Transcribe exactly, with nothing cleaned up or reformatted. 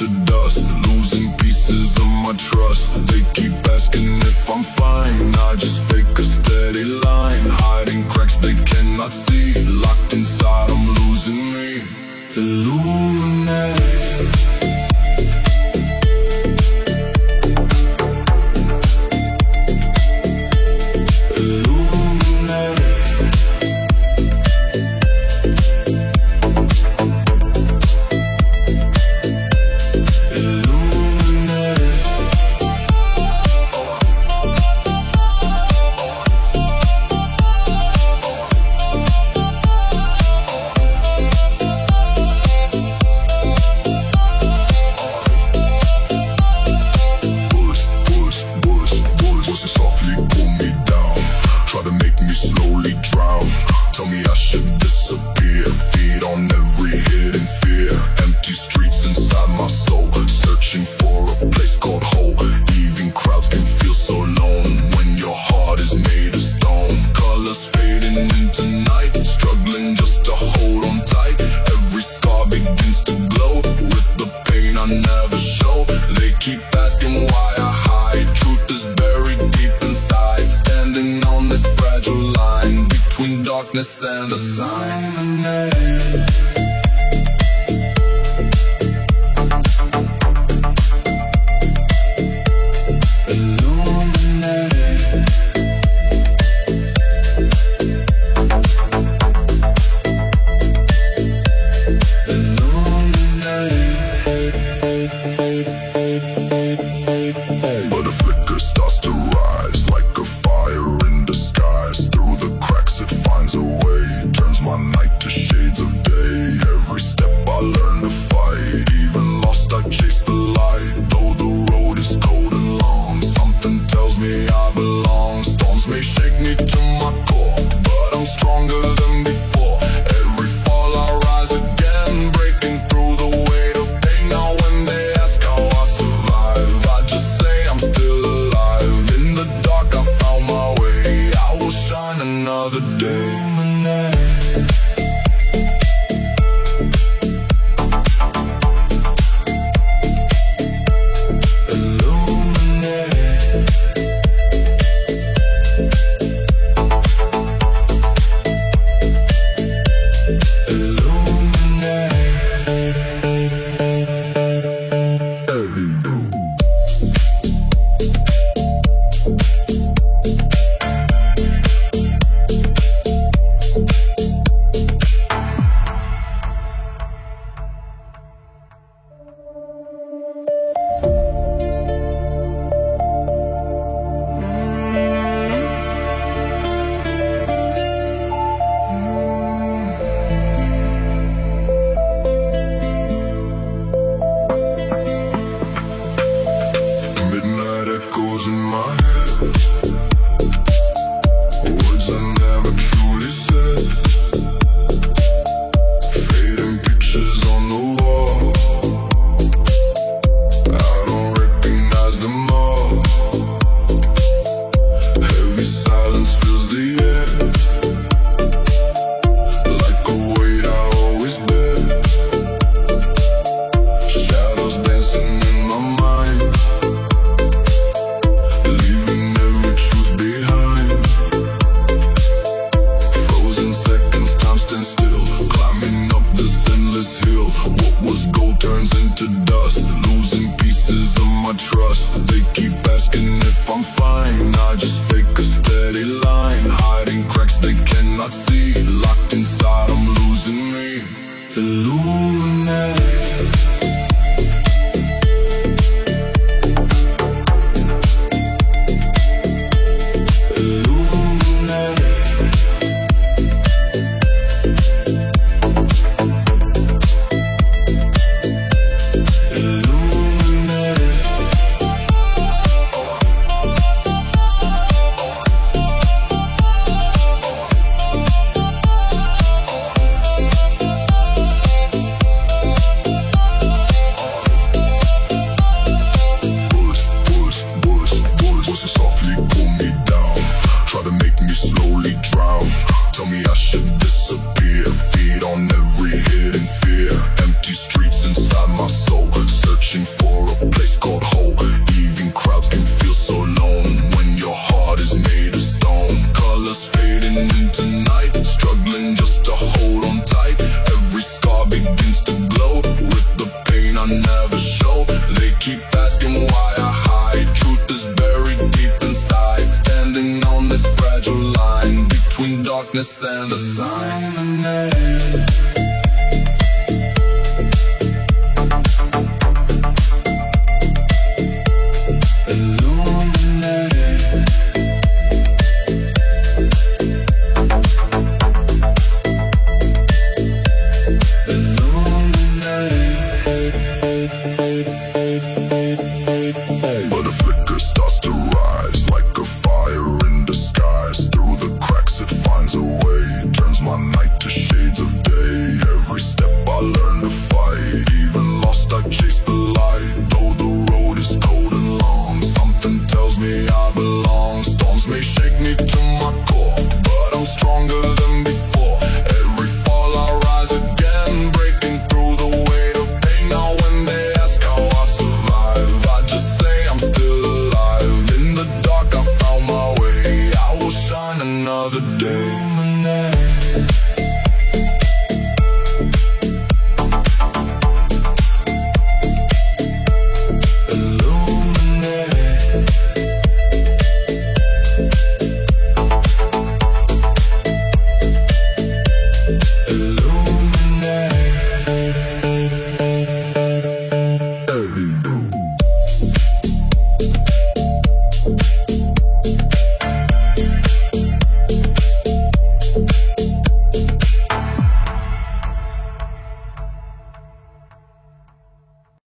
to dust, losing pieces of my trust. They keep asking if I'm fine, I just fake a steady line, hiding cracks they cannot see. Locked inside, I'm losing me. Illuminate. Slowly drown, tell me I should disappear. Feed on every hidden fear. Empty streets inside my soul, searching for a place called home. Even crowds can feel so alone when your heart is made of stone. Colors fading into night, struggling just to hold on tight. Every scar begins to glow with the pain I never show. They keep asking why I hide. Truth is buried deep inside, standing on this fragile line between darkness and the sign. But a flicker starts to rise like a fire in disguise. Through the cracks it finds a way, turns my night to shades of day. never show. They keep asking why I hide. Truth is buried deep inside, standing on this fragile line between darkness and the sun. Illuminate.